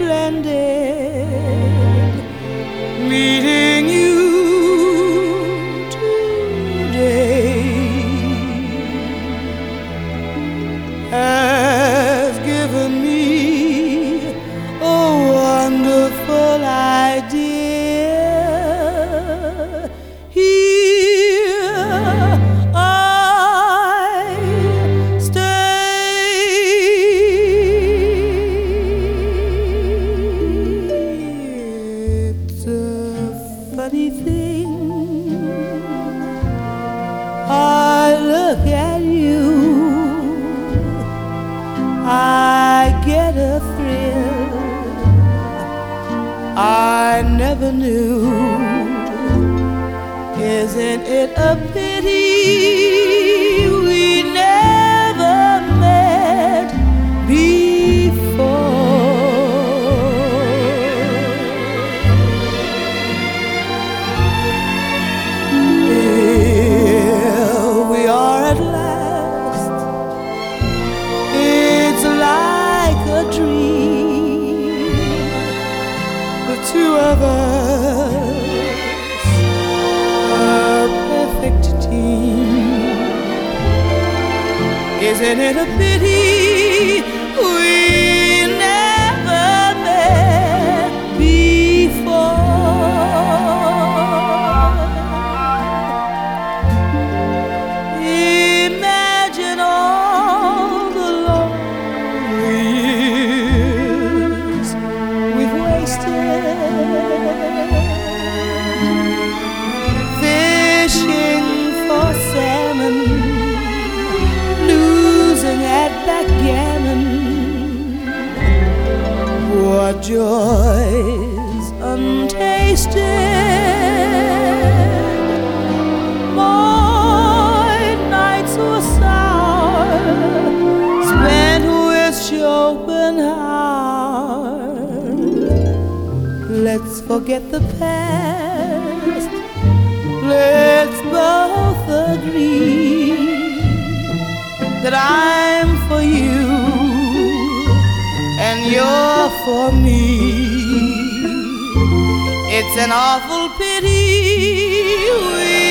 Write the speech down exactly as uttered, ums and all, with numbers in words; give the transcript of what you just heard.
splendid meeting you today. Has given me a wonderful idea. Here I stay. It's a funny thing, I look at you, I get a thrill I never knew. Isn't it a pity we never met before? Here we are at last. It's like a dream, the two of us, a perfect team. Isn't it a pity we never met before? Imagine all the lonely years we've wasted fishing for salmon, losing at backgammon. What joys untasted, my nights were sour, spent with Schopenhauer. Let's forget the past, let's both agree that I'm for you and you're for me. It's an awful pity we